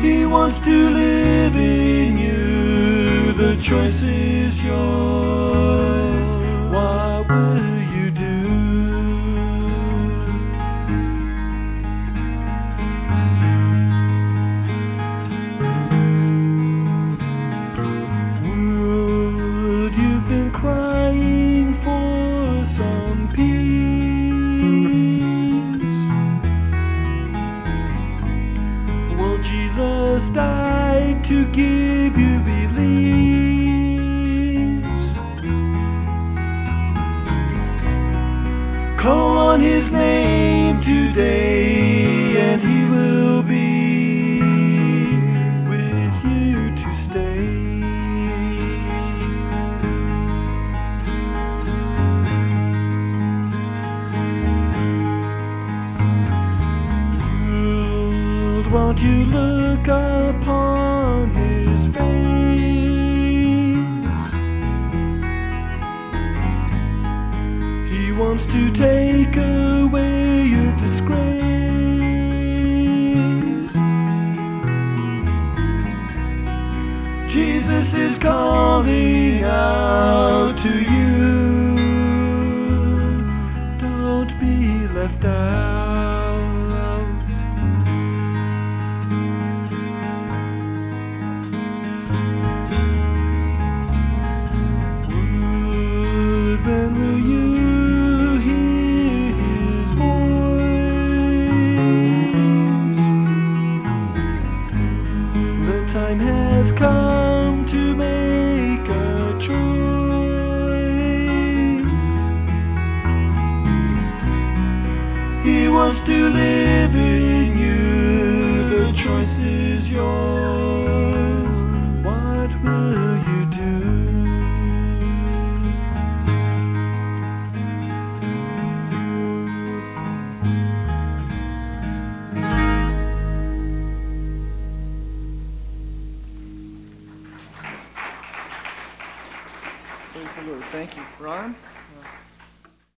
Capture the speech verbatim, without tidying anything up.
He wants to live in you. The choice is yours. What will you do? World, you've been crying for some peace. Well, Jesus died to give you release. Call on His name today, and He will be with you to stay. World, won't you look upon His face? He wants to take away your disgrace. Jesus is calling out to you. Don't be left out. When will you hear His voice? The time has come to make a choice. He wants to live in you. The choice is yours. What will you do? Praise the Lord. Thank you, Ron.